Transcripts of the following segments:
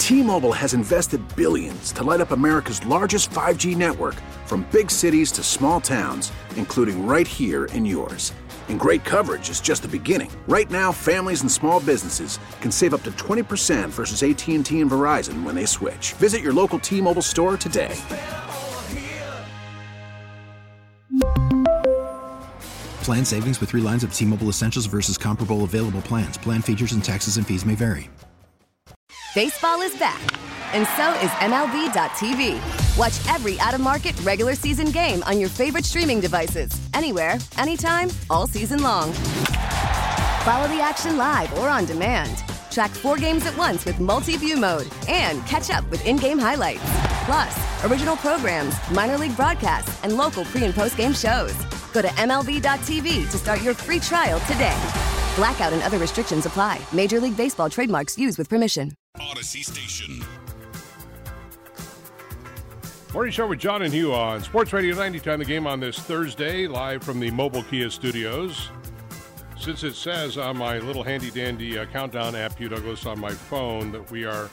T-Mobile has invested billions to light up America's largest 5G network, from big cities to small towns, including right here in yours. And great coverage is just the beginning. Right now, families and small businesses can save up to 20% versus AT&T and Verizon when they switch. Visit your local T-Mobile store today. Plan savings with 3 lines of T-Mobile Essentials versus comparable available plans. Plan features and taxes and fees may vary. Baseball is back, and so is MLB.tv. Watch every out-of-market regular season game on your favorite streaming devices, anywhere, anytime, all season long. Follow the action live or on demand. Track 4 games at once with multi-view mode and catch up with in-game highlights. Plus, original programs, minor league broadcasts, and local pre- and post-game shows. Go to MLB.tv to start your free trial today. Blackout and other restrictions apply. Major League Baseball trademarks used with permission. Odyssey Station. Morning Show with John and Hugh on Sports Radio 90. Time the game on this Thursday, live from the Mobile Kia Studios. Since it says on my little handy-dandy countdown app, Hugh Douglas, on my phone, that we are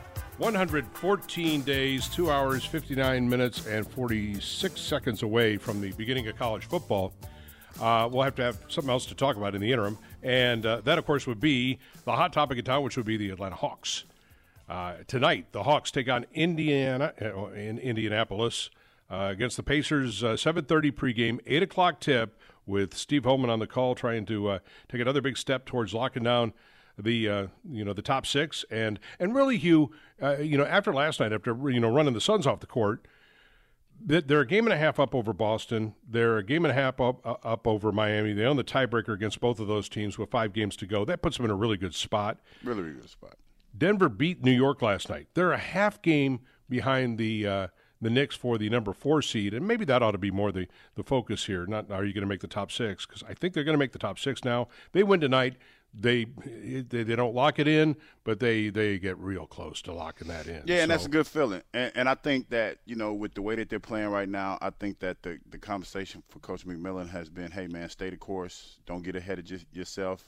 114 days, 2 hours, 59 minutes, and 46 seconds away from the beginning of college football, we'll have to have something else to talk about in the interim. And that, of course, would be the hot topic in town, which would be the Atlanta Hawks. Tonight, the Hawks take on Indiana in Indianapolis against the Pacers. 7:30 pregame, 8 o'clock tip, with Steve Holman on the call, trying to take another big step towards locking down the top 6. And really, Hugh, after last night, after running the Suns off the court, they're a game and a half up over Boston. They're a game and a half up over Miami. They own the tiebreaker against both of those teams with 5 games to go. That puts them in a really good spot. Really, really good spot. Denver beat New York last night. They're a half game behind the Knicks for the number 4 seed, and maybe that ought to be more the focus here. Not are you going to make the top 6, because I think they're going to make the top 6 now. They win tonight. They don't lock it in, but they get real close to locking that in. Yeah, and that's a good feeling. And I think that, with the way that they're playing right now, I think that the conversation for Coach McMillan has been, hey, man, stay the course. Don't get ahead of yourself,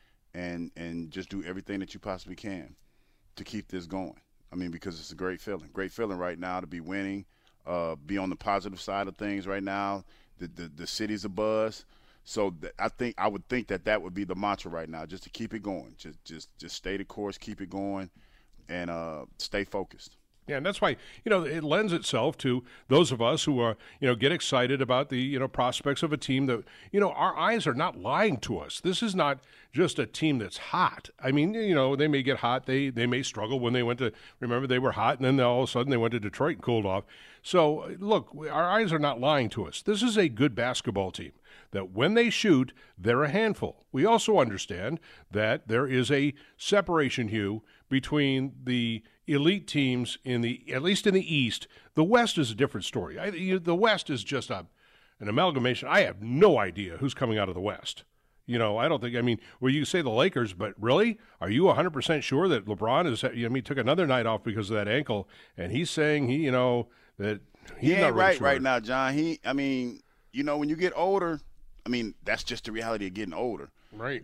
and just do everything that you possibly can to keep this going. I mean, because it's a great feeling. Great feeling right now to be winning, be on the positive side of things right now. The city's abuzz. So I would think that would be the mantra right now, just to keep it going. Just stay the course, keep it going, and stay focused. Yeah, and that's why, it lends itself to those of us who are, get excited about the, prospects of a team that, our eyes are not lying to us. This is not just a team that's hot. I mean, they may get hot. They may struggle when they went to, remember, they were hot, and then all of a sudden they went to Detroit and cooled off. So, look, our eyes are not lying to us. This is a good basketball team that when they shoot, they're a handful. We also understand that there is a separation, Hugh, between the elite teams at least in the East. The West is a different story. The West is just an amalgamation. I have no idea who's coming out of the West. I don't think, you say the Lakers, but really? Are you 100% sure that LeBron took another night off because of that ankle, and he's saying that he's ain't not really right sure. Right now, John. When you get older, that's just the reality of getting older. Right.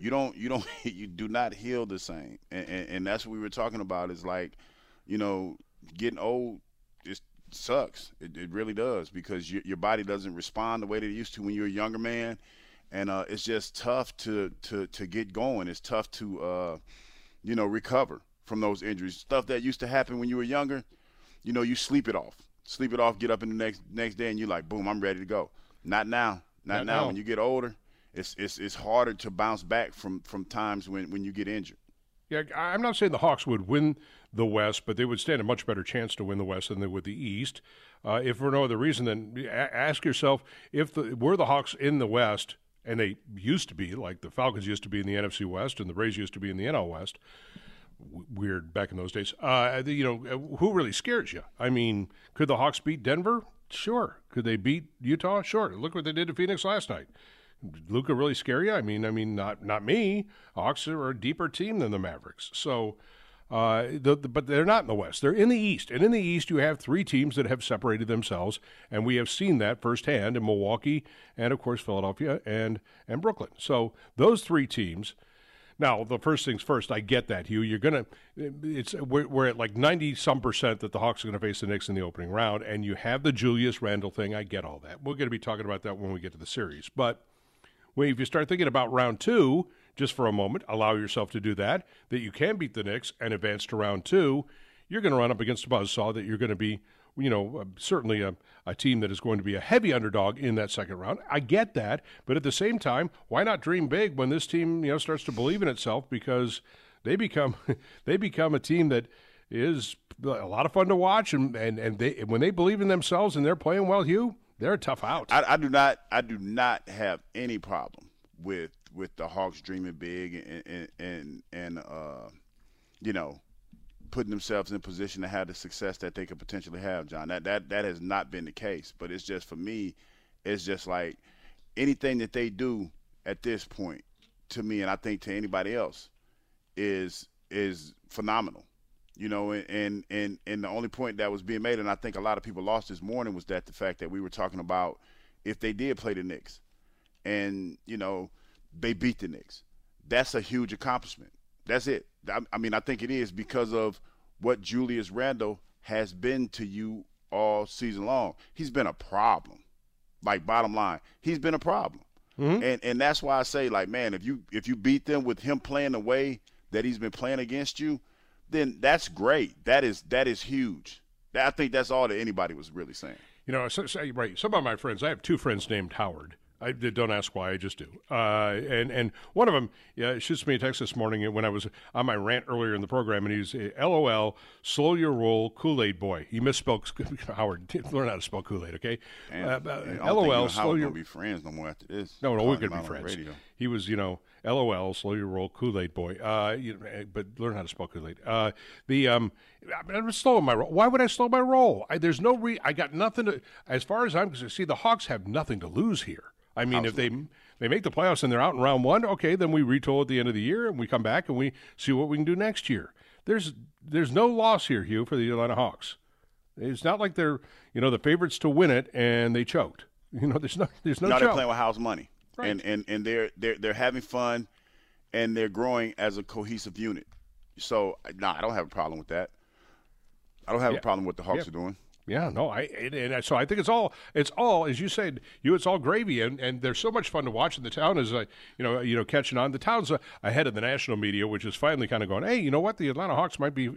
You do not heal the same. And that's what we were talking about, is like, getting old just sucks. It really does, because your body doesn't respond the way that it used to when you're a younger man. And it's just tough to get going. It's tough to, recover from those injuries. Stuff that used to happen when you were younger, you sleep it off. Get up in the next day, and you're like, boom, I'm ready to go. Not now. Not now. When you get older, it's harder to bounce back from times when you get injured. Yeah, I'm not saying the Hawks would win the West, but they would stand a much better chance to win the West than they would the East. If for no other reason, then ask yourself, were the Hawks in the West, and they used to be, like the Falcons used to be in the NFC West and the Rays used to be in the NL West, weird back in those days, who really scares you? Could the Hawks beat Denver? Sure. Could they beat Utah? Sure. Look what they did to Phoenix last night. Luka really scare you? Not me. Hawks are a deeper team than the Mavericks. So, but they're not in the West. They're in the East. And in the East, you have 3 teams that have separated themselves, and we have seen that firsthand in Milwaukee and, of course, Philadelphia and Brooklyn. So those 3 teams, Now, the first things first, I get that, Hugh. We're at like 90-some% that the Hawks are going to face the Knicks in the opening round, and you have the Julius Randle thing. I get all that. We're going to be talking about that when we get to the series. But if you start thinking about round 2, just for a moment, allow yourself to do that you can beat the Knicks and advance to round 2, you're going to run up against a buzzsaw that you're going to be, certainly a team that is going to be a heavy underdog in that second round. I get that, but at the same time, why not dream big when this team, starts to believe in itself, because they become a team that is a lot of fun to watch, and they, when they believe in themselves and they're playing well, Hugh, they're a tough out. I do not have any problem with the Hawks dreaming big and putting themselves in position to have the success that they could potentially have, John. That has not been the case. But it's just, for me, it's just like anything that they do at this point, to me, and I think to anybody else, is phenomenal. And the only point that was being made, and I think a lot of people lost this morning, was that the fact that we were talking about if they did play the Knicks and, they beat the Knicks. That's a huge accomplishment. That's it. I mean, I think it is because of what Julius Randle has been to you all season long. He's been a problem. Like, bottom line, he's been a problem. Mm-hmm. And that's why I say, like, man, if you beat them with him playing the way that he's been playing against you, then that's great. That is huge. I think that's all that anybody was really saying. Right. Some of my friends, I have 2 friends named Howard. Don't ask why, I just do. And one of them shoots me a text this morning when I was on my rant earlier in the program, and he's LOL, slow your roll, Kool-Aid boy. He misspoke. Howard, learn how to spell Kool-Aid, okay? LOL, slow your. We'll be friends no more after this. No, we're going to be friends. He was, LOL, slow your roll, Kool-Aid boy. But learn how to spell Kool-Aid. I'm slowing my roll. Why would I slow my roll? I got nothing to. As far as I'm concerned, see, the Hawks have nothing to lose here. I mean, Absolutely. If they make the playoffs and they're out in round 1, okay, then we retool at the end of the year and we come back and we see what we can do next year. There's no loss here, Hugh, for the Atlanta Hawks. It's not like they're the favorites to win it and they choked. There's no. No, choke. they're playing with house money, right. and they're having fun, and they're growing as a cohesive unit. So, I don't have a problem with that. I don't have a problem with what the Hawks are doing. Yeah, no, so I think it's all as you said, it's all gravy, and they're so much fun to watch. And the town is catching on. The town's ahead of the national media, which is finally kind of going, hey, you know what, the Atlanta Hawks might be,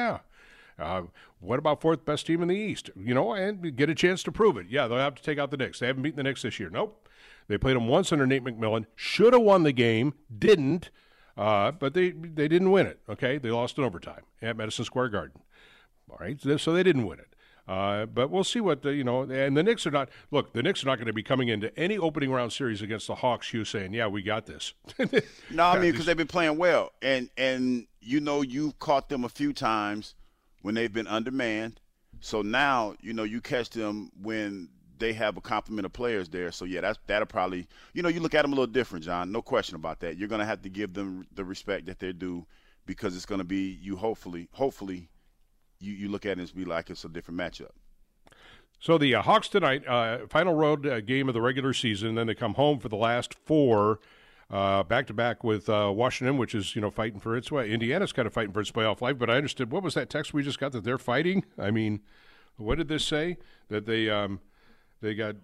what about 4th best team in the East? And get a chance to prove it. Yeah, they'll have to take out the Knicks. They haven't beaten the Knicks this year. Nope, they played them once under Nate McMillan. Should have won the game, didn't, but they didn't win it. Okay, they lost in overtime at Madison Square Garden. All right, so they didn't win it. But we'll see what, and the Knicks are not – look, the Knicks are not going to be coming into any opening round series against the Hawks, Hugh, saying, yeah, we got this. No, I mean, because they've been playing well. And you've caught them a few times when they've been undermanned. So now, you catch them when they have a complement of players there. So, yeah, that'll probably – you look at them a little different, John. No question about that. You're going to have to give them the respect that they're due, because it's going to be – hopefully – You look at it and be like it's a different matchup. So the Hawks tonight, final road game of the regular season, then they come home for the last 4, back-to-back with Washington, which is, fighting for its way. Indiana's kind of fighting for its playoff life, but I understood, what was that text we just got, that they're fighting? I mean, what did this say? That they got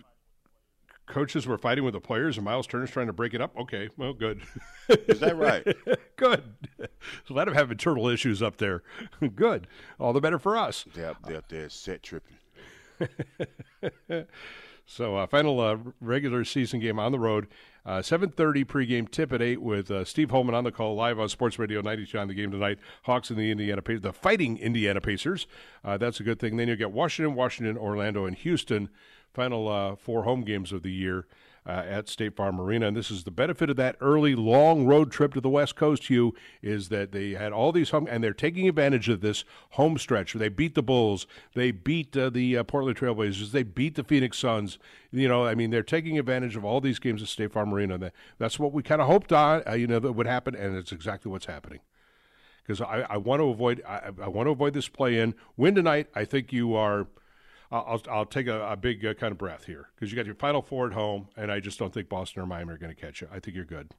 coaches were fighting with the players and Miles Turner's trying to break it up? Okay, well, good. Is that right? Good. So let them have internal issues up there. Good. All the better for us. They're up there set tripping. So final regular season game on the road. 7:30 pregame tip at 8 with Steve Holman on the call live on Sports Radio 92 on the game tonight. Hawks and the Fighting Indiana Pacers. That's a good thing. Then you'll get Washington, Orlando, and Houston. Final 4 home games of the year at State Farm Arena. And this is the benefit of that early, long road trip to the West Coast, Hugh, is that they had all these home, and they're taking advantage of this home stretch. They beat the Bulls. They beat the Portland Trailblazers. They beat the Phoenix Suns. They're taking advantage of all these games at State Farm Arena. That's what we kind of hoped on, that would happen, and it's exactly what's happening. Because I want to avoid this play-in. Win tonight, I think you are – I'll take a big kind of breath here, because you got your Final 4 at home, and I just don't think Boston or Miami are going to catch you. I think you're good.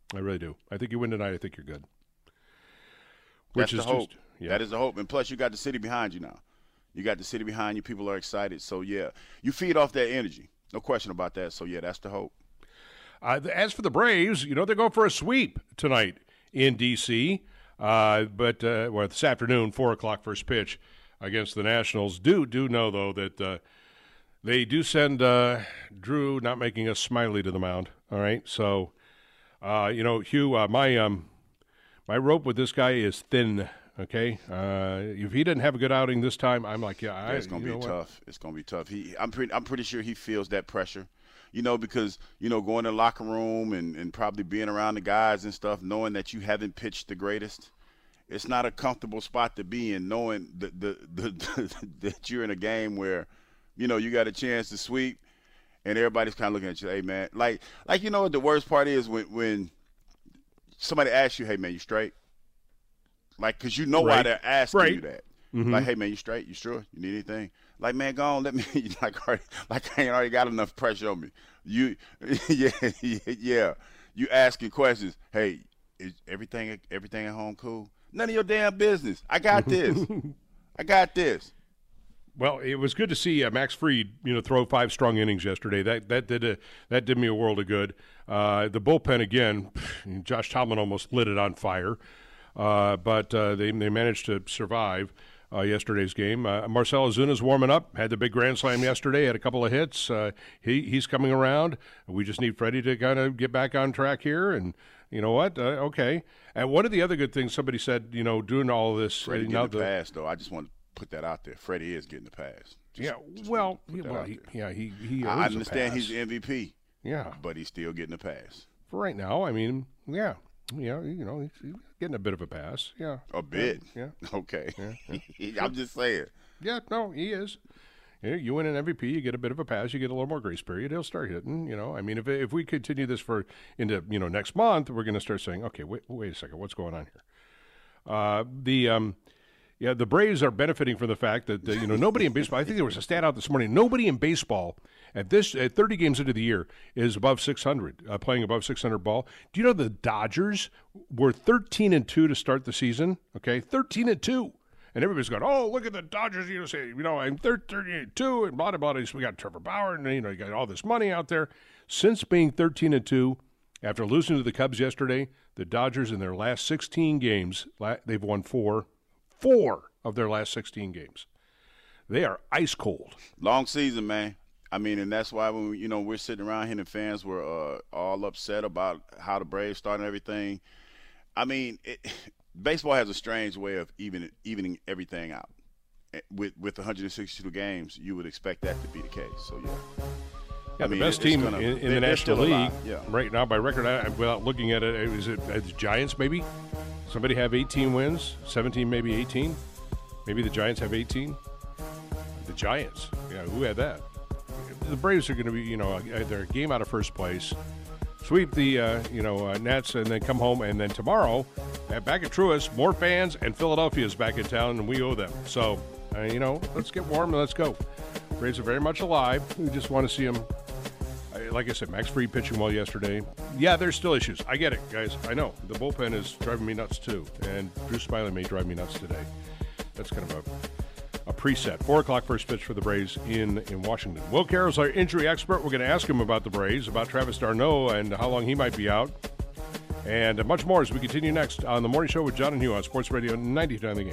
I really do. I think you win tonight. I think you're good. That's the hope. That is the hope. And plus, you got the city behind you now. You got the city behind you. People are excited. So, yeah, you feed off that energy. No question about that. So, yeah, that's the hope. As for the Braves, they're going for a sweep tonight in D.C., but this afternoon, 4 o'clock first pitch against the Nationals. Do know, though, that they do send Drew, not making us Smiley, to the mound. All right? So, Hugh, my rope with this guy is thin. Okay, if he didn't have a good outing this time, I'm like, it's going to be tough. It's going to be tough. I'm pretty sure he feels that pressure, because going to the locker room and probably being around the guys and stuff, knowing that you haven't pitched the greatest. It's not a comfortable spot to be in, knowing that you're in a game where, you got a chance to sweep, and everybody's kind of looking at you, hey man, like what the worst part is when somebody asks you, hey man, you straight? Like, because why they're asking you that. Mm-hmm. Like, hey, man, you straight? You sure? You need anything? Like, man, go on, let me, I ain't already got enough pressure on me. You asking questions. Hey, is everything at home cool? None of your damn business. I got this. I got this. Well, it was good to see Max Fried, throw 5 strong innings yesterday. That did me a world of good. The bullpen, again, Josh Tomlin almost lit it on fire. But they managed to survive yesterday's game. Marcell Ozuna's warming up. Had the big grand slam yesterday. Had a couple of hits. He's coming around. We just need Freddie to kind of get back on track here. And you know what? Okay. And one of the other good things somebody said, doing all of this. Freddie getting the pass, though. I just want to put that out there. Freddie is getting the pass. He I understand he's the MVP. Yeah. But he's still getting the pass. For right now, I mean, yeah. Yeah, he's getting a bit of a pass. Yeah. A bit? Yeah. Okay. Yeah. I'm just saying. Yeah, no, he is. You win an MVP, you get a bit of a pass, you get a little more grace period, he'll start hitting, I mean, if we continue this into next month, we're going to start saying, okay, wait a second, what's going on here? The Braves are benefiting from the fact that, nobody in baseball, I think there was a stat out this morning, nobody in baseball at 30 games into the year is above 600, playing above 600 ball. Do you know the Dodgers were 13-2 to start the season? Okay, 13-2. And everybody's going, oh, look at the Dodgers, I'm 13-2 and blah, blah, blah. We got Trevor Bauer and, you got all this money out there. Since being 13-2, after losing to the Cubs yesterday, the Dodgers in their last 16 games, they've won 4 of their last 16 games. They are ice cold. Long season, man. I mean, and that's why when we're sitting around here and fans were all upset about how the Braves started and everything. I mean, baseball has a strange way of evening everything out. With 162 games, you would expect that to be the case. So yeah. The best team in the National League right now by record, without looking at it, is it the Giants maybe? Somebody have 18 wins, 17, maybe 18. Maybe the Giants have 18. The Giants, who had that? The Braves are going to be, they're a game out of first place. Sweep the, Nats and then come home. And then tomorrow, back at Truist, more fans and Philadelphia is back in town, and we owe them. So, let's get warm and let's go. Braves are very much alive. We just want to see them. Like I said, Max Fried pitching well yesterday. Yeah, there's still issues. I get it, guys. I know. The bullpen is driving me nuts, too. And Drew Smiley may drive me nuts today. That's kind of a preset. 4 o'clock first pitch for the Braves in Washington. Will Carroll's our injury expert. We're going to ask him about the Braves, about Travis d'Arnaud and how long he might be out. And much more as we continue next on The Morning Show with John and Hugh on Sports Radio 99 The Game.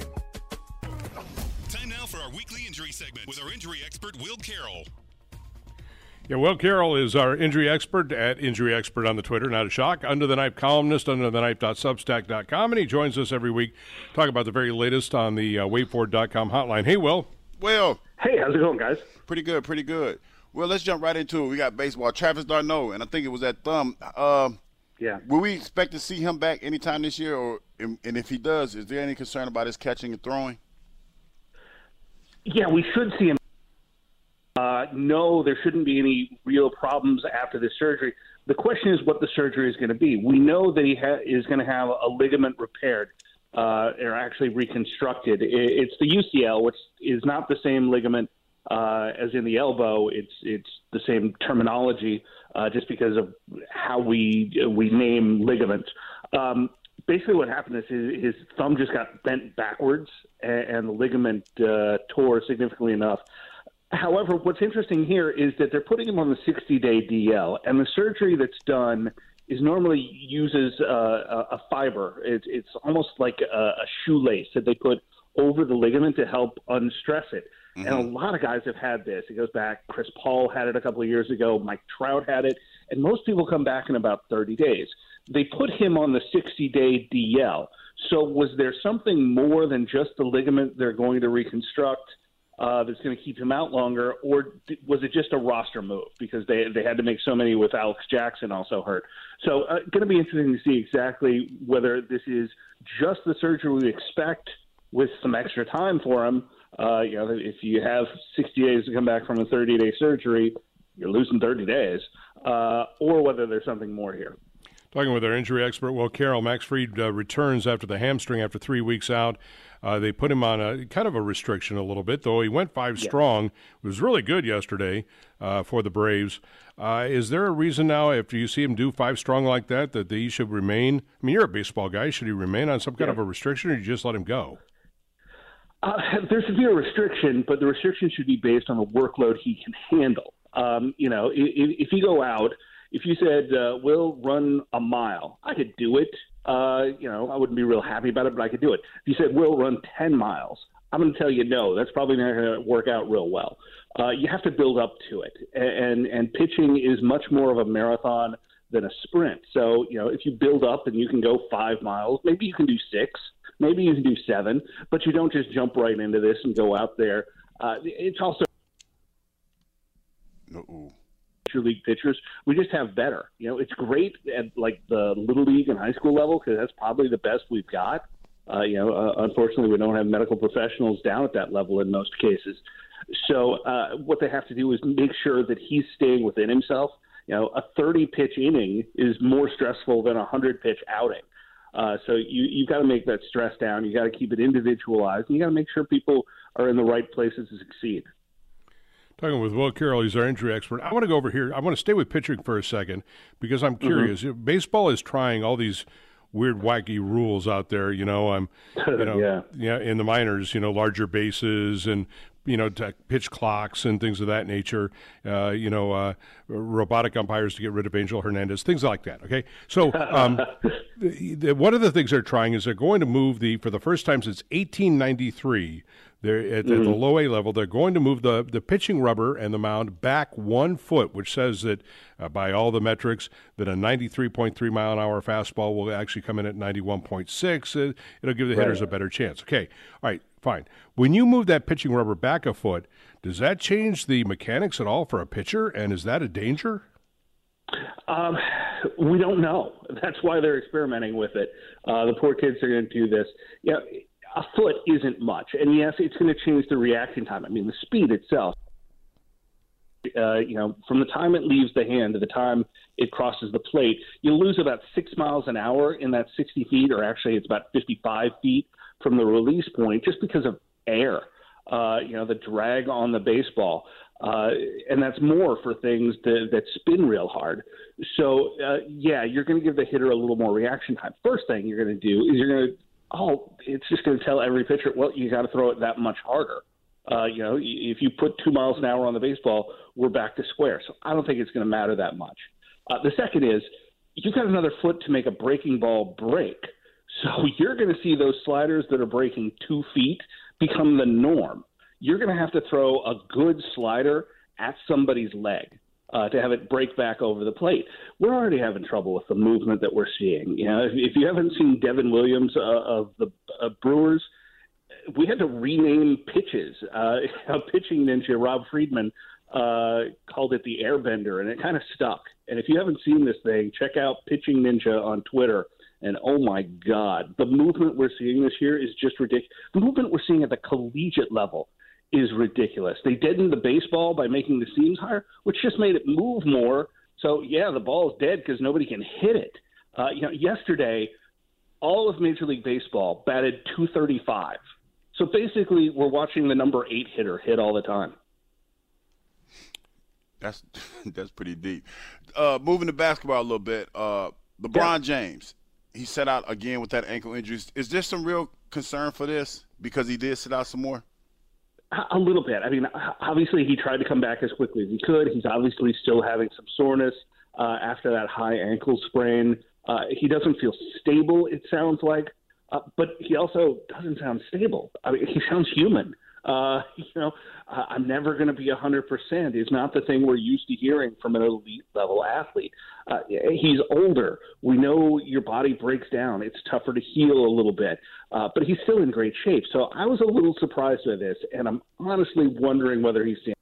Time now for our weekly injury segment with our injury expert, Will Carroll. Yeah, Will Carroll is our injury expert at Injury Expert on the Twitter, not a shock. Under the Knife columnist, undertheknife.substack.com, and he joins us every week talking about the very latest on the waitfor.com hotline. Hey, Will. Will. Hey, how's it going, guys? Pretty good, pretty good. Well, let's jump right into it. We got baseball. Travis d'Arnaud, and I think it was that thumb. Yeah. Will we expect to see him back anytime this year? And if he does, is there any concern about his catching and throwing? Yeah, we should see him. No, there shouldn't be any real problems after the surgery. The question is what the surgery is going to be. We know that he is going to have a ligament repaired or actually reconstructed. It's the UCL, which is not the same ligament as in the elbow. It's the same terminology, just because of how we name ligaments. Basically, what happened is his thumb just got bent backwards, and the ligament tore significantly enough. However, what's interesting here is that they're putting him on the 60-day DL, and the surgery that's done is normally uses a fiber. It's almost like a shoelace that they put over the ligament to help unstress it. Mm-hmm. And a lot of guys have had this. It goes back. Chris Paul had it a couple of years ago. Mike Trout had it. And most people come back in about 30 days. They put him on the 60-day DL. So was there something more than just the ligament they're going to reconstruct that's going to keep him out longer, or was it just a roster move because they had to make so many with Alex Jackson also hurt? So going to be interesting to see exactly whether this is just the surgery we expect with some extra time for him. If you have 60 days to come back from a 30-day surgery, you're losing 30 days, or whether there's something more here. Talking with our injury expert, Will Carroll. Max Fried returns after the hamstring after 3 weeks out. They put him on a kind of a restriction a little bit, though he went 5 strong. It was really good yesterday for the Braves. Is there a reason now, after you see him do 5 strong like that he should remain? I mean, you're a baseball guy. Should he remain on some kind of a restriction, or you just let him go? There should be a restriction, but the restriction should be based on the workload he can handle. If you go out, if you said, we'll run a mile, I could do it. I wouldn't be real happy about it, but I could do it. If you said, we'll run 10 miles, I'm going to tell you no. That's probably not going to work out real well. You have to build up to it. And pitching is much more of a marathon than a sprint. So, if you build up and you can go 5 miles, maybe you can do 6, maybe you can do 7, but you don't just jump right into this and go out there. It's also Major League pitchers, we just have better. It's great at like the little league and high school level because that's probably the best we've got. Unfortunately, we don't have medical professionals down at that level in most cases. So what they have to do is make sure that he's staying within himself. A 30-pitch inning is more stressful than a 100-pitch outing. So you've got to make that stress down. You got to keep it individualized, and you got to make sure people are in the right places to succeed. Talking with Will Carroll, he's our injury expert. I want to go over here. I want to stay with pitching for a second because I'm curious. Mm-hmm. Baseball is trying all these weird, wacky rules out there. In the minors, larger bases and pitch clocks and things of that nature. Robotic umpires to get rid of Angel Hernandez, things like that. Okay, so one of the things they're trying is they're going to move for the first time since 1893. They're at the low A level. They're going to move the pitching rubber and the mound back 1 foot, which says that by all the metrics that a 93.3 mile an hour fastball will actually come in at 91.6. It'll give the hitters a better chance. Okay, all right, fine. When you move that pitching rubber back a foot, does that change the mechanics at all for a pitcher? And is that a danger? We don't know. That's why they're experimenting with it. The poor kids are going to do this. A foot isn't much. And yes, it's going to change the reaction time. I mean, the speed itself, from the time it leaves the hand to the time it crosses the plate, you lose about 6 miles an hour in that 60 feet, or actually it's about 55 feet from the release point just because of air, the drag on the baseball. And that's more for things that spin real hard. So, you're going to give the hitter a little more reaction time. First thing you're going to do is you're going to it's just going to tell every pitcher, well, you got to throw it that much harder. If you put 2 miles an hour on the baseball, we're back to square. So I don't think it's going to matter that much. The second is you've got another foot to make a breaking ball break. So you're going to see those sliders that are breaking 2 feet become the norm. You're going to have to throw a good slider at somebody's leg to have it break back over the plate. We're already having trouble with the movement that we're seeing. If you haven't seen Devin Williams of the Brewers, we had to rename pitches. Pitching ninja Rob Friedman called it the Airbender, and it kind of stuck. And if you haven't seen this thing, check out Pitching Ninja on Twitter. And, oh, my God, the movement we're seeing this year is just ridiculous. The movement we're seeing at the collegiate level is ridiculous. They deadened the baseball by making the seams higher, which just made it move more. So, the ball is dead because nobody can hit it. Yesterday, all of Major League Baseball batted .235. So basically, we're watching the number 8 hitter hit all the time. That's pretty deep. Moving to basketball a little bit. LeBron James, he set out again with that ankle injury. Is there some real concern for this because he did sit out some more? A little bit. I mean, obviously he tried to come back as quickly as he could. He's obviously still having some soreness after that high ankle sprain. He doesn't feel stable, it sounds like, but he also doesn't sound stable. I mean, he sounds human. I'm never going to be 100% is not the thing we're used to hearing from an elite level athlete. He's older. We know your body breaks down. It's tougher to heal a little bit, but he's still in great shape. So I was a little surprised by this, and I'm honestly wondering whether he's it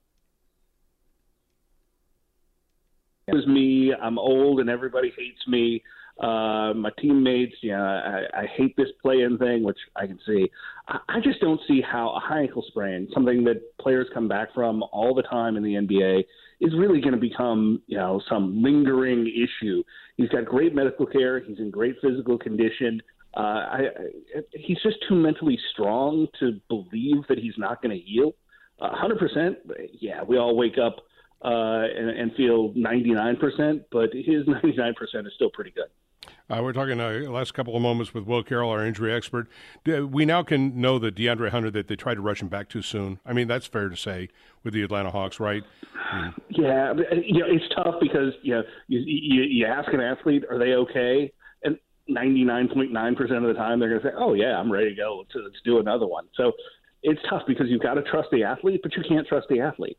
was me. I'm old, and everybody hates me. My teammates, I hate this play-in thing, which I can see. I just don't see how a high ankle sprain, something that players come back from all the time in the NBA, is really going to become, some lingering issue. He's got great medical care. He's in great physical condition. He's just too mentally strong to believe that he's not going to heal. 100%, yeah, we all wake up and feel 99%, but his 99% is still pretty good. We're talking last couple of moments with Will Carroll, our injury expert. We now can know that DeAndre Hunter, that they tried to rush him back too soon. I mean, that's fair to say with the Atlanta Hawks, right? Yeah, it's tough because you ask an athlete, are they okay? And 99.9% of the time they're going to say, oh, yeah, I'm ready to go. Let's do another one. So it's tough because you've got to trust the athlete, but you can't trust the athlete.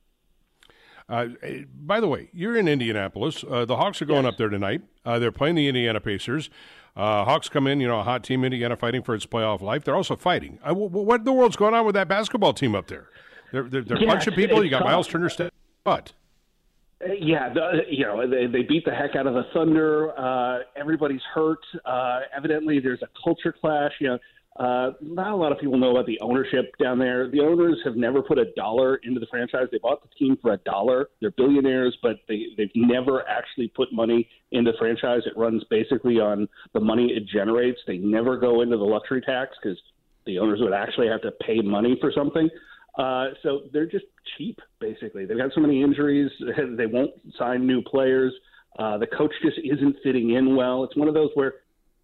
By the way, you're in Indianapolis. The Hawks are going up there tonight. They're playing the Indiana Pacers. Hawks come in, a hot team, Indiana fighting for its playoff life. They're also fighting. What in the world's going on with that basketball team up there? They're punching people. You got Miles Turner. What? Yeah, they beat the heck out of the Thunder. Everybody's hurt. Evidently, there's a culture clash. Not a lot of people know about the ownership down there. The owners have never put $1 into the franchise. They bought the team for $1. They're billionaires, but they've never actually put money into the franchise. It runs basically on the money it generates. They never go into the luxury tax because the owners would actually have to pay money for something. So they're just cheap, basically. They've got so many injuries. They won't sign new players. The coach just isn't fitting in well. It's one of those where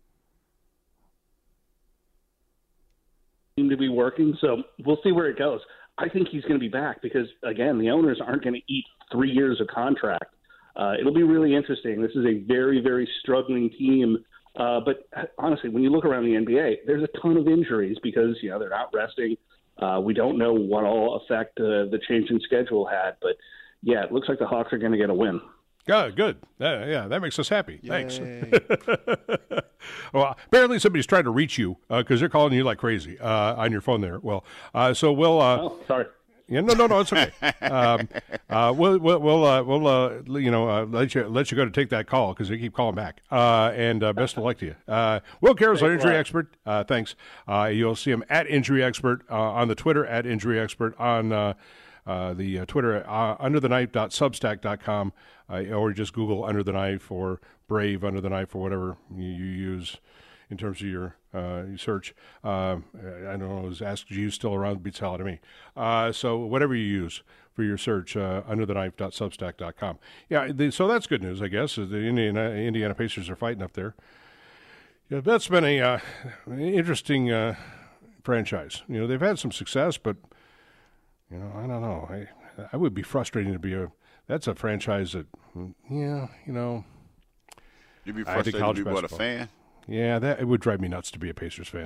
seem to be working, so we'll see where it goes. I think he's going to be back because, again, the owners aren't going to eat 3 years of contract. It'll be really interesting. This is a very, very struggling team. But honestly, when you look around the NBA, there's a ton of injuries because, they're not resting. We don't know what all effect the change in schedule had. But, yeah, it looks like the Hawks are going to get a win. Good. That makes us happy. Yay. Thanks. Well, apparently somebody's trying to reach you because they're calling you like crazy on your phone there. Well, so we'll. Oh, sorry. Yeah, no, it's okay. We'll let you go to take that call because they keep calling back. And best of luck to you. Will Carroll's our injury expert. Thanks. You'll see him at Injury Expert on the Twitter, at Injury Expert on the Twitter, undertheknife.substack.com, or just Google Under the Knife or Brave Under the Knife or whatever you use in terms of your search. I don't know, is Ask Jeeves still around? Beats hell out of me. So whatever you use for your search, undertheknife.substack.com. Yeah, so that's good news, I guess. The Indiana Pacers are fighting up there. Yeah, that's been a interesting franchise. They've had some success, but I don't know. I would be frustrating to be that's a franchise that, You'd be frustrated to be what, a fan? Yeah, it would drive me nuts to be a Pacers fan,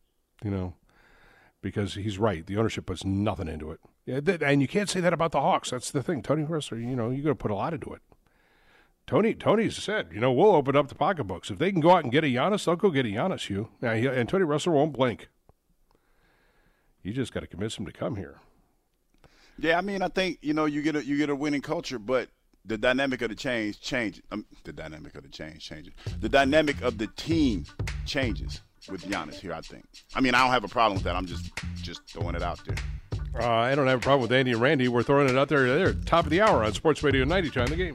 because he's right. The ownership puts nothing into it. Yeah, and you can't say that about the Hawks. That's the thing. Tony Ressler, you're going to put a lot into it. Tony's said, we'll open up the pocketbooks. If they can go out and get a Giannis, they'll go get a Giannis, Hugh. And Tony Ressler won't blink. You just got to convince him to come here. Yeah, I mean, I think you get a winning culture, but the dynamic of the change changes. The dynamic of the change changes. The dynamic of the team changes with Giannis here, I think. I mean, I don't have a problem with that. I'm just throwing it out there. I don't have a problem with Andy and Randy. We're throwing it out there. They're top of the hour on Sports Radio 92 on the game.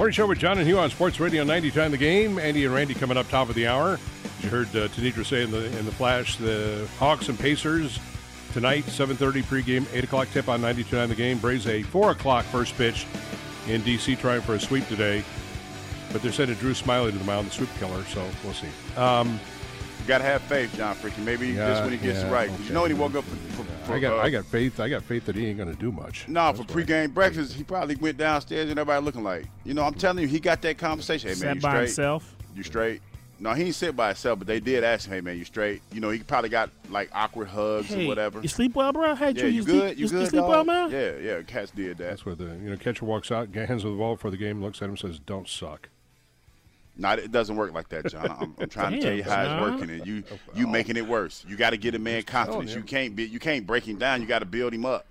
Morning Show with John and Hugh on Sports Radio 90 The Game. Andy and Randy coming up top of the hour. You heard Tanitra say in the flash, the Hawks and Pacers tonight, 7:30 pregame, 8 o'clock tip on 92.9 The Game. Braves a 4 o'clock first pitch in D.C. trying for a sweep today. But they're sending Drew Smiley to the mound, the sweep killer, so we'll see. You got to have faith, John Freaky. Maybe this when he gets it right. Okay. You know when he woke up for I got faith. I got faith that he ain't going to do much. No, for pregame breakfast, he probably went downstairs and everybody looking like, I'm telling you, he got that conversation. Hey, man, sat you by straight? himself? You straight? No, he didn't sit by himself, but they did ask him, hey, man, you straight? He probably got, like, awkward hugs or whatever. You sleep well, bro? Hey, yeah, you good? You good, sleep well, man? Yeah, Cats did that. That's where the catcher walks out, hands on the ball before the game, looks at him and says, don't suck. No, it doesn't work like that, John. I'm trying to tell you how it's working, and you making it worse. You got to get a man confidence. You can't break him down. You got to build him up.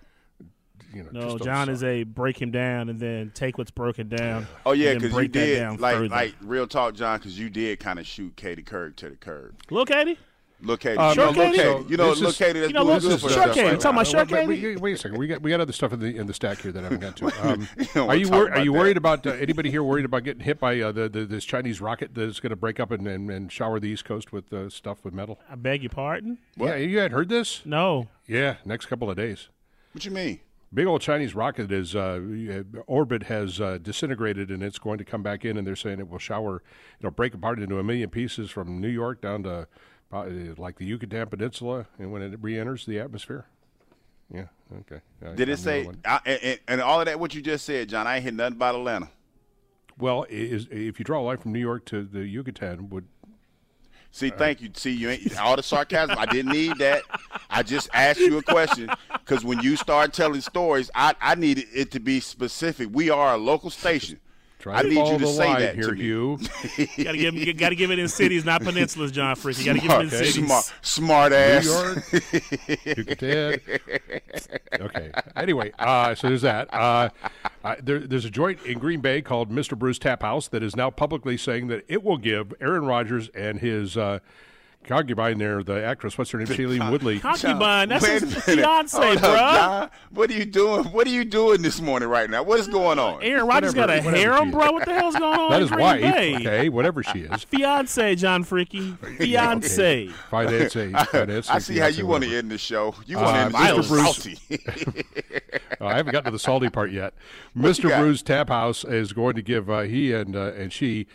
No, John is a break him down and then take what's broken down. Oh yeah, because you did like real talk, John. Because you did kind of shoot Katie Kirk to the curb. Look, Katie. Look, Katie. Short Katie. Look, Katie. That's doing good for Short herself. Katie. Talking about Short Katie. Wait a second. We got other stuff in the stack here that I haven't got to. Are you worried about anybody here worried about getting hit by this Chinese rocket that's going to break up and shower the East Coast with stuff with metal? I beg your pardon. What? Yeah, you hadn't heard this? No. Yeah, next couple of days. What you mean? Big old Chinese rocket is orbit has disintegrated and it's going to come back in, and they're saying it will shower, it'll break apart into a million pieces from New York down to like the Yucatan Peninsula, and when it re-enters the atmosphere. Yeah, okay. Did it say and all of that? What you just said, John? I ain't hear nothing about Atlanta. Well, if you draw a line from New York to the Yucatan, would. See, thank you. See, you ain't all the sarcasm. I didn't need that. I just asked you a question because when you start telling stories, I needed it to be specific. We are a local station. I need you to say that here, to me. Hugh. You got to give it in cities, not peninsulas, John Freak. You got to give it in cities. Smart ass. New York, Yucatan. Okay. Anyway, so there's that. There's a joint in Green Bay called Mr. Brews Tap House that is now publicly saying that it will give Aaron Rodgers and his concubine there, the actress, what's her name, Shailene Woodley. Concubine, that's his fiance, bro. John, what are you doing? What are you doing this morning right now? What is going on? Aaron Rodgers got a harem, bro. What the hell's going on? That is wife. Bay? Okay, whatever she is. Fiance, John Freaky. Fiance. Finance. I see how you want to end the show. You want to end Mr. Bruce. I haven't gotten to the salty part yet. Mr. Brews Tap House is going to give he and she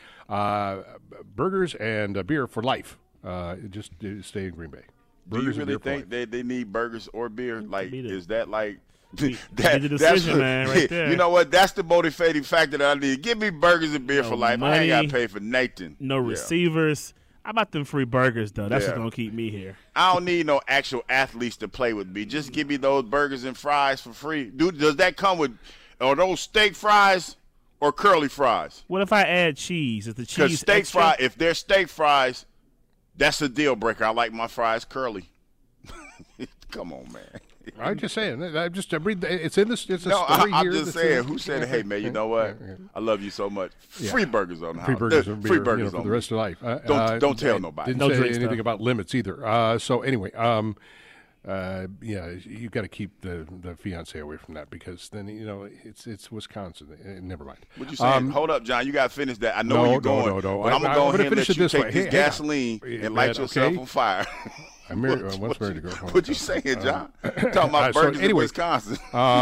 burgers and beer for life. Just stay in Green Bay. Burgers. Do you really think they need burgers or beer? Like, is that like that's the decision, man, right there. You know what? That's the motivating factor that I need. Give me burgers and beer for life. Money, I ain't got to pay for Nathan. No receivers. How about them free burgers, though? That's what's going to keep me here. I don't need no actual athletes to play with me. Just give me those burgers and fries for free. Dude, does that come with are those steak fries or curly fries? What if I add cheese? Is the cheese Because steak extra? fries, if they're steak fries, that's a deal breaker. I like my fries curly. Come on, man. I'm just saying. It's in this. It's a no, story I'm here. just saying. Who said, "Hey, man, you know what? I love you so much. Free burgers on the house. Free burgers, and beer, free burgers for the rest of life. Don't tell nobody. Didn't say anything stuff. about limits either. So anyway, you got to keep the fiance away from that because then it's Wisconsin. Never mind. What you saying? Hold up, John. You got to finish that. I know where you're going. No. But I'm gonna go ahead and let you take this Hey, gasoline and light yourself on fire. I'm married. Once married to girl. What you saying, John? Talking about burgers in Wisconsin.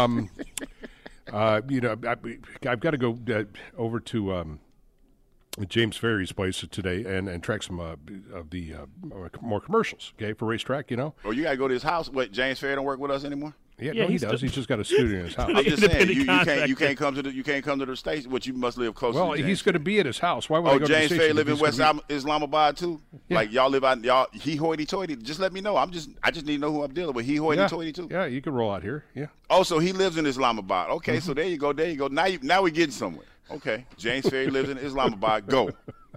I've got to go over to James Ferry's place today and track some of the more commercials. Okay, for racetrack. Oh, you got to go to his house. What? James Ferry don't work with us anymore? Yeah, no, he does. He's just got a studio in his house. I'm just saying, you can't come to the station. But you must live closer. Well, to James he's going to be at his house. Why would I go to the James station? Ferry live in West Islamabad too. Yeah. Like y'all live out y'all. He hoity-toity. Just let me know. I just need to know who I'm dealing with. He hoity-toity too. Yeah, you can roll out here. Yeah. Oh, so he lives in Islamabad. Okay, so there you go. Now we getting somewhere. Okay, James Ferry lives in Islamabad. Go.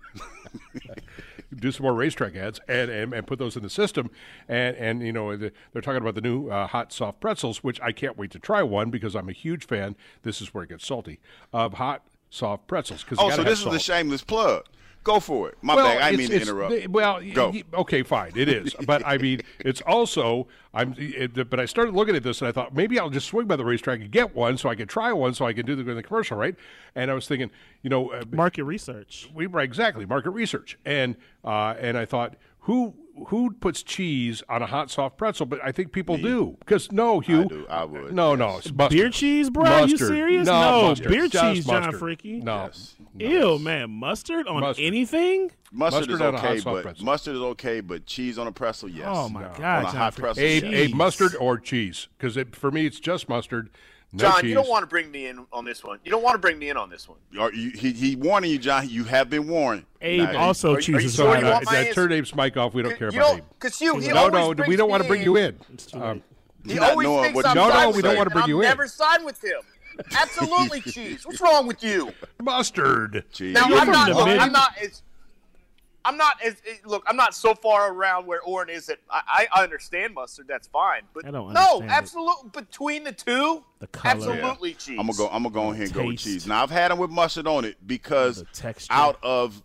Do some more racetrack ads and put those in the system, and they're talking about the new hot soft pretzels, which I can't wait to try one because I'm a huge fan. This is where it gets salty of hot soft pretzels. So this is a shameless plug. Go for it. My bad. I didn't mean to interrupt. Well, Go. Okay, fine. It is. But, I mean, it's also but I started looking at this, and I thought, maybe I'll just swing by the racetrack and get one so I can try one so I can do the commercial, right? And I was thinking, market research. Exactly, market research. And I thought, who puts cheese on a hot soft pretzel? But I think people do. Because Hugh. I would. No, it's mustard. Beer cheese, bro? Mustard. Are you serious? No, mustard. Beer Just cheese, John mustard. Freaky. No. Yes. Ew, man, mustard on anything? Mustard is on a hot okay, soft but pretzel. mustard is okay, but cheese on a pretzel, yes. Oh my God, on a John hot Freaky. pretzel. yes. Abe, mustard or cheese? Because for me, it's just mustard. No John, cheese. you don't want to bring me in on this one. You don't want to bring me in on this one. He warning you, John. You have been warned. Abe also chooses sure you violence. want my I answer? turned Abe's mic off. We don't care You about don't, Abe. because he always We don't want to bring you in. He not always knowing thinks what I'm you- siding we with don't him, want to bring and you I'm in. never siding with him. Absolutely, cheese. What's wrong with you? Mustard. Cheese. Now You're I'm from not. the Look, mid- I'm not so far around where Oren is that I understand mustard. That's fine. But I don't no, understand it. absolutely. Between the two, The color. absolutely cheese. I'm gonna go ahead and go with Taste. cheese. Now I've had them with mustard on it because The texture. out of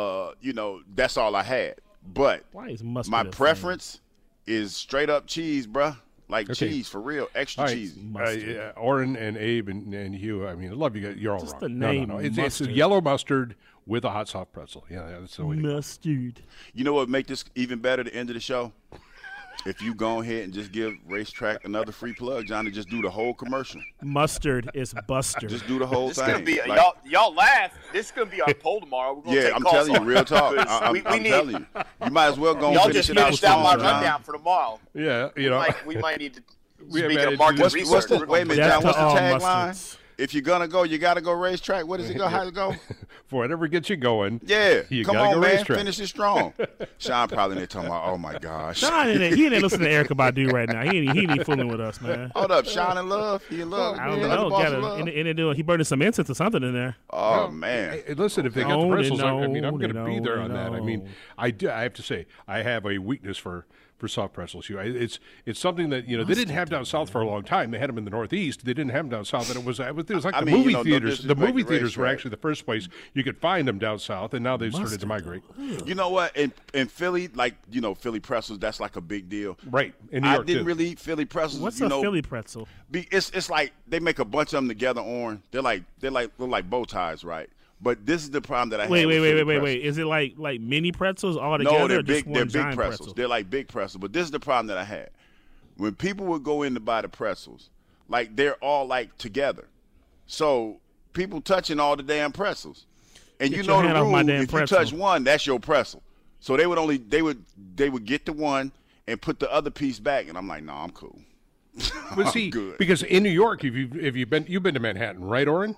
that's all I had. But Why is mustard my a thing? preference is straight up cheese, bruh. Like Okay. cheese for real, extra All right, cheesy. Mustard. Oren and Abe and Hugh. I mean, I love you guys. You're all Just wrong. the No, name, It's mustard. a yellow mustard with a hot soft pretzel. Yeah, that's the way. to go. Mustard. You know what make this even better? The end of the show. If you go ahead and just give Racetrack another free plug, John, and just do the whole commercial. Mustard is Buster. Just do the whole This thing. is gonna be Like- y'all laugh. This is gonna be our poll tomorrow. We're gonna yeah, take I'm calls telling you, on real it. talk. Because I'm we need, telling you. You might as well go and y'all finish just it out. finished out my John. rundown for tomorrow. Yeah, We might need to. We Speaking have of market added- research, What's the, we're wait a gonna minute, Death John, to what's the all tagline? mustards. If you're gonna go, you gotta go Racetrack. What does it go? How does it go? For whatever gets you going. Yeah, you come gotta on, go man, Racetrack. finish it strong. Sean probably there talking about, oh my gosh. Sean, he ain't listening to Erykah Badu right now. He ain't fooling with us, man. Hold up, Sean in love. He in love. I don't man. know. The boss Got of love. he burning some incense or something in there. Oh man. Hey, listen, if they got No, the they pretzels, I mean, I'm know, going to they be there know, on they that. I mean, know. I have to say, I have a weakness for soft pretzels. It's something that they didn't have down south for a long time. They had them in the Northeast. They didn't have them down south, and it was like I the mean, movie no theaters. The disrespect movie to theaters were Racetrack. actually the first place you could find them down south, and now they've started to migrate. You know what? In Philly, like Philly pretzels, that's like a big deal. Right in New I York didn't too. really eat Philly pretzels. What's a Philly pretzel? It's like they make a bunch of them together. Orange. They're like look like bow ties, right? But this is the problem that I have. Wait. with Philly pretzels. Is it like mini pretzels all together? No, they're or just big. one They're big giant pretzels. pretzel? They're like big pretzels. But this is the problem that I had. When people would go in to buy the pretzels, like they're all like together. So people touching all the damn pretzels, and Get you your know hand the off my rule. damn If pretzel. you touch one, that's your pretzel. So they would get the one and put the other piece back, and I'm like, no, I'm cool. But see, good. because in New York, if you've been to Manhattan, right, Oren?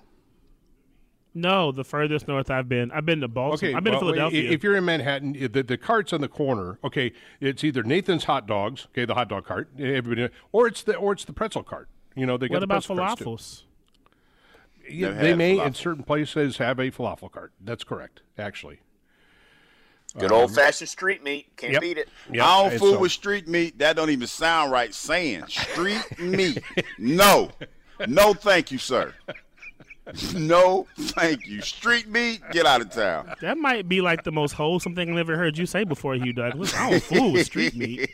No, the furthest north I've been to Baltimore. Okay, I've been to Philadelphia. If you're in Manhattan, the cart's on the corner. Okay, it's either Nathan's Hot Dogs, okay, the hot dog cart, everybody, or it's the pretzel cart. They got what the about pretzel carts, too. falafels? Yeah, Never they had may falafel. in certain places have a falafel cart. That's correct, actually. Good old fashioned street meat. Can't Yep. beat it. Yep, I don't and fool so- with street meat. That don't even sound right saying. Street meat. No. No, thank you, sir. No, thank you. Street meat, get out of town. That might be like the most wholesome thing I've ever heard you say before, Hugh Douglas. I don't fool with street meat.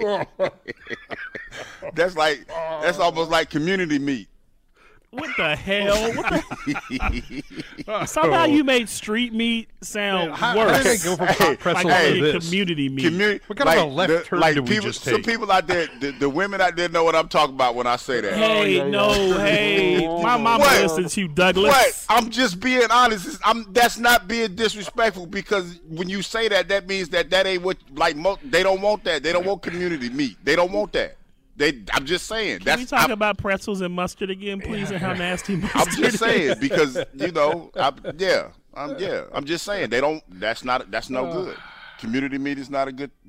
That's almost like community meat. What the hell? Somehow you made street meat sound How worse. can I go from hot pretzel like to this? community meat. What kind of a left turn did we people, just Some take? people out there, the women out there know what I'm talking about when I say that. Hey, my mama What? listens to you, Douglas. What? I'm just being honest. That's not being disrespectful because when you say that, that means that ain't what they don't want that. They don't want community meat. They don't want that. I'm just saying. Can we talk about pretzels and mustard again, please, and how nasty mustard I'm just is? saying because I'm just saying they don't. That's no good. Community meat is not good.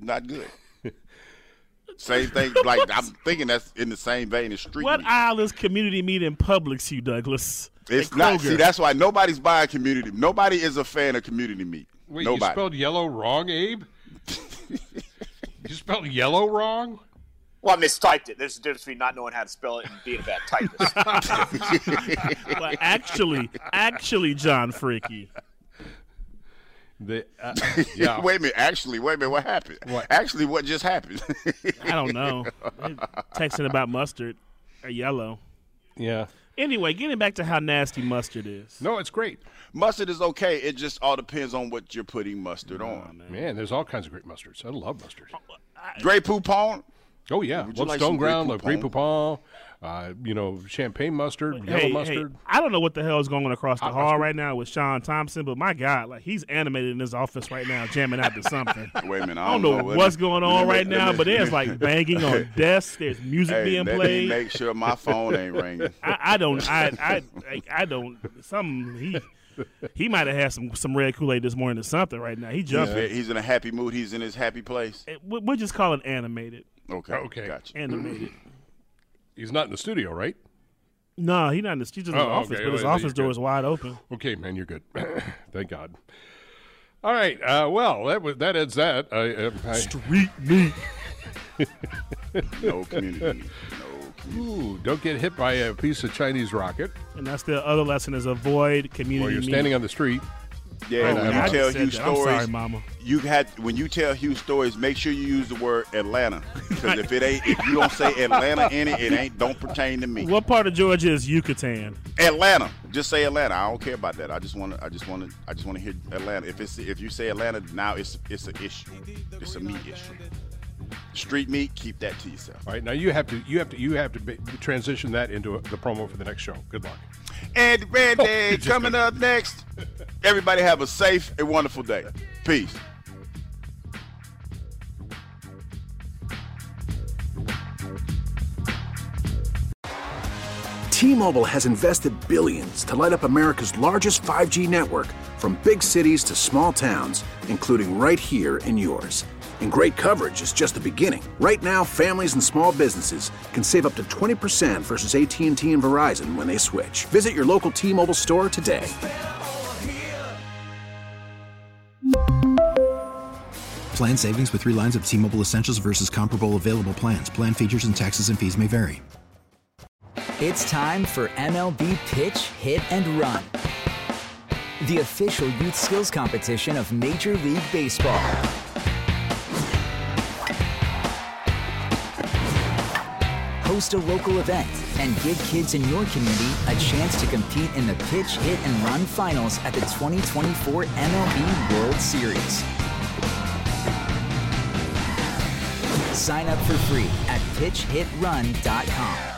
Same thing. Like I'm thinking that's in the same vein as street What meat. aisle is community meat in Publix, Hugh Douglas? It's At not. Kroger. See, that's why nobody's buying community. Nobody is a fan of community meat. Wait, Nobody. you spelled yellow wrong, Abe? You spelled yellow wrong? Well, I mistyped it. There's a difference between not knowing how to spell it and being a bad typist. Well, actually, John Freaky. Yeah. Wait a minute. What happened? Actually, what just happened? I don't know. Texting about mustard or yellow. Yeah. Anyway, getting back to how nasty mustard is. No, it's great. Mustard is okay. It just all depends on what you're putting mustard on. Man, there's all kinds of great mustards. I love mustard. Grey Poupon? Oh, yeah. Love Stone Ground, love Grey Poupon. Champagne mustard, yellow mustard. I don't know what the hell is going on across the hall right now with Sean Thompson, but my God, like he's animated in his office right now, jamming out to something. Wait a minute, I don't know what's going on right now, but there's like banging on desks. There's music being played. Let me make sure my phone ain't ringing. He might have had some red Kool-Aid this morning or something right now. He jumping. Yeah. He's in a happy mood. He's in his happy place. We'll just call it animated. Okay. Gotcha. Animated. He's not in the studio, right? No, he's not in the studio. He's in the office, but his office door is wide open. Okay, man, you're good. Thank God. All right. Well, that ends that. Street meat. No community. Ooh, don't get hit by a piece of Chinese rocket. And that's the other lesson is avoid community. Or you're standing on the street. Yeah, when you tell Hugh stories, I'm sorry, Mama. When you tell Hugh stories, make sure you use the word Atlanta. Because if you don't say Atlanta in it don't pertain to me. What part of Georgia is Yucatan? Atlanta. Just say Atlanta. I don't care about that. I just want to hear Atlanta. If you say Atlanta, now it's an issue. It's a meat issue. Street meat, keep that to yourself. All right, now you have to transition that into the promo for the next show. Good luck. And Randy coming up next. Everybody have a safe and wonderful day. Peace. T-Mobile has invested billions to light up America's largest 5G network, from big cities to small towns, including right here in yours. And great coverage is just the beginning. Right now, families and small businesses can save up to 20% versus AT&T and Verizon when they switch. Visit your local T-Mobile store today. Plan savings with 3 lines of T-Mobile Essentials versus comparable available plans. Plan features and taxes and fees may vary. It's time for MLB Pitch, Hit, and Run, the official youth skills competition of Major League Baseball. Host a local event and give kids in your community a chance to compete in the Pitch, Hit, and Run finals at the 2024 MLB World Series. Sign up for free at pitchhitrun.com.